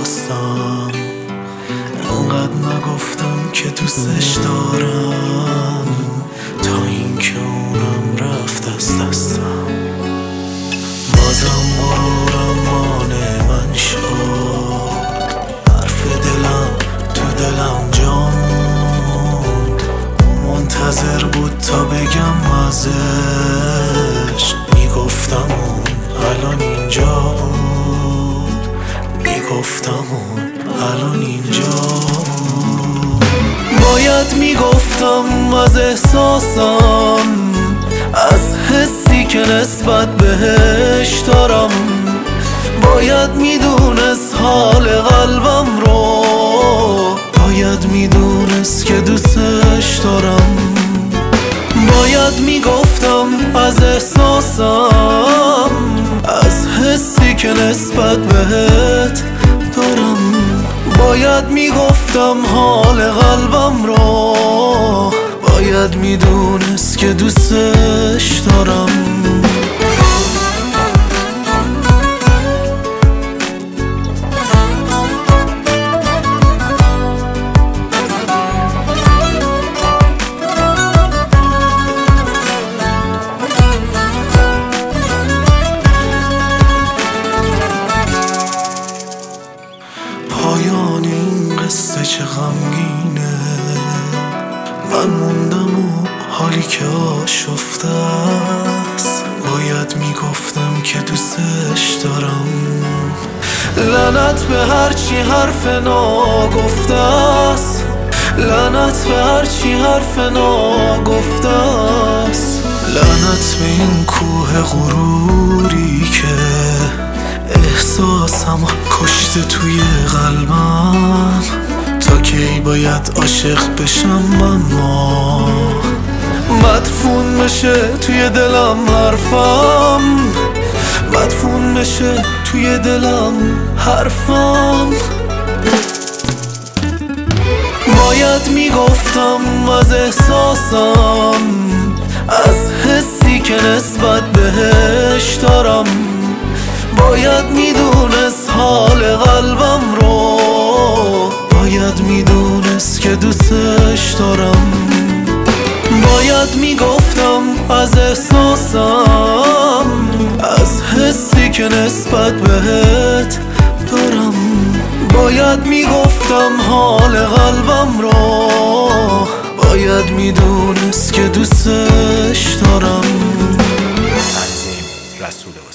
نخواستم، انقدر نگفتم که دوستش دارم، تا اینکه اونم رفت از دستم. بازم غرورم مانع من شد، حرف دلم تو دلم جا موند. منتظر بود تا بگم ازش، میگفتم اون الان اینجا بود، میگفتم اون الان اینجا بود. باید میگفتم از احساسم، از حسی که نسبت بهش دارم. باید میدونست حال قلبم رو، باید میدونست که دوستش دارم. باید میگفتم از احساسم، از حسی که نسبت بهت دارم. باید میگفتم حال قلبم رو، باید میدونست که دوستش دارم. پایان این قصه چه غمگینه، من موندم و حالی که آشفته است. باید میگفتم که دوستش دارم. لعنت به هرچی حرف ناگفته است، لعنت به هرچی حرف ناگفته است. لعنت به این کوه غروری که احساسم کشته توی قلبم. تا کی باید عاشق بشم من؟ ما مدفون بشه توی دلم حرفم، مدفون بشه توی دلم حرفم. باید میگفتم از احساسم، از حسی که نسبت بهش دارم. باید میدونست حال قلبم رو، باید میدونست که دوستش دارم. باید میگفتم از احساسم، از حسی که نسبت بهت دارم. باید میگفتم حال قلبم رو، باید میدونست که دوستش دارم. تنظیم رسول